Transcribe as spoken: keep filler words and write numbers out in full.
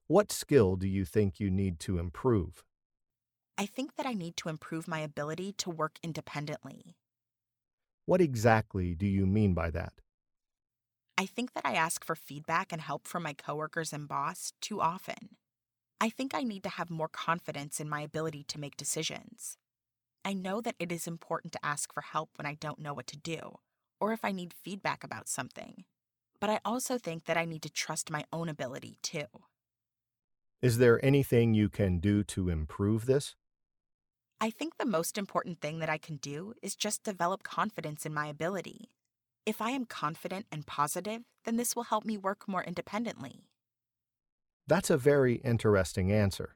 What skill do you think you need to improve? I think that I need to improve my ability to work independently. What exactly do you mean by that? I think that I ask for feedback and help from my coworkers and boss too often. I think I need to have more confidence in my ability to make decisions. I know that it is important to ask for help when I don't know what to do, or if I need feedback about something. But I also think that I need to trust my own ability too. Is there anything you can do to improve this? I think the most important thing that I can do is just develop confidence in my ability. If I am confident and positive, then this will help me work more independently. That's a very interesting answer.